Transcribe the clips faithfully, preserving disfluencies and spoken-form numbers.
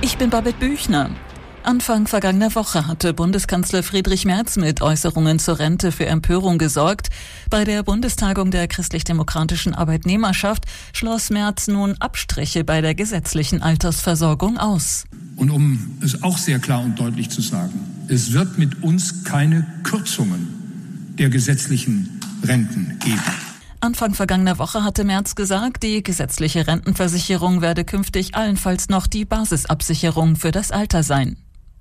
Ich bin Babette Büchner. Anfang vergangener Woche hatte Bundeskanzler Friedrich Merz mit Äußerungen zur Rente für Empörung gesorgt. Bei der Bundestagung der christlich-demokratischen Arbeitnehmerschaft schloss Merz nun Abstriche bei der gesetzlichen Altersversorgung aus. Und um es auch sehr klar und deutlich zu sagen, es wird mit uns keine Kürzungen der gesetzlichen Renten geben. Anfang vergangener Woche hatte Merz gesagt, die gesetzliche Rentenversicherung werde künftig allenfalls noch die Basisabsicherung für das Alter sein.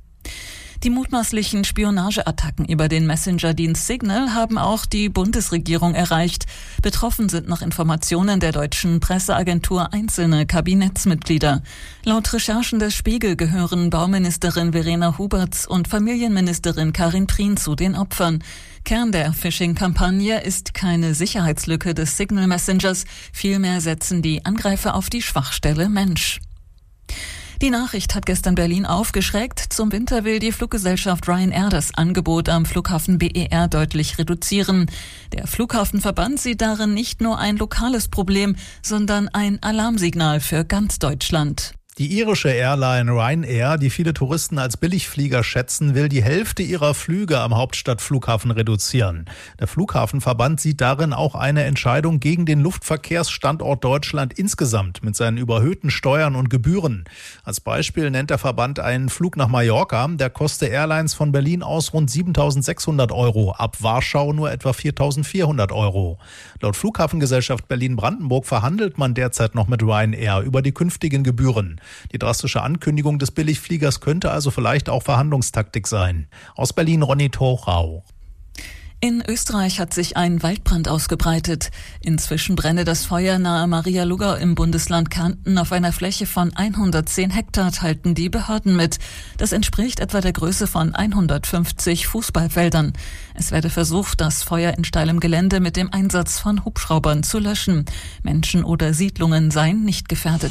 Die mutmaßlichen Spionageattacken über den Messenger-Dienst Signal haben auch die Bundesregierung erreicht. Betroffen sind nach Informationen der deutschen Presseagentur einzelne Kabinettsmitglieder. Laut Recherchen des Spiegel gehören Bauministerin Verena Huberts und Familienministerin Karin Prien zu den Opfern. Kern der Phishing-Kampagne ist keine Sicherheitslücke des Signal-Messengers, vielmehr setzen die Angreifer auf die Schwachstelle Mensch. Die Nachricht hat gestern Berlin aufgeschreckt. Zum Winter will die Fluggesellschaft Ryanair das Angebot am Flughafen B E R deutlich reduzieren. Der Flughafenverband sieht darin nicht nur ein lokales Problem, sondern ein Alarmsignal für ganz Deutschland. Die irische Airline Ryanair, die viele Touristen als Billigflieger schätzen, will die Hälfte ihrer Flüge am Hauptstadtflughafen reduzieren. Der Flughafenverband sieht darin auch eine Entscheidung gegen den Luftverkehrsstandort Deutschland insgesamt mit seinen überhöhten Steuern und Gebühren. Als Beispiel nennt der Verband einen Flug nach Mallorca, der koste Airlines von Berlin aus rund siebentausendsechshundert Euro, ab Warschau nur etwa viertausendvierhundert Euro. Laut Flughafengesellschaft Berlin-Brandenburg verhandelt man derzeit noch mit Ryanair über die künftigen Gebühren. Die drastische Ankündigung des Billigfliegers könnte also vielleicht auch Verhandlungstaktik sein. Aus Berlin Ronny Thorau. In Österreich hat sich ein Waldbrand ausgebreitet. Inzwischen brenne das Feuer nahe Maria-Lugau im Bundesland Kärnten auf einer Fläche von hundertzehn Hektar, teilten die Behörden mit. Das entspricht etwa der Größe von hundertfünfzig Fußballfeldern. Es werde versucht, das Feuer in steilem Gelände mit dem Einsatz von Hubschraubern zu löschen. Menschen oder Siedlungen seien nicht gefährdet.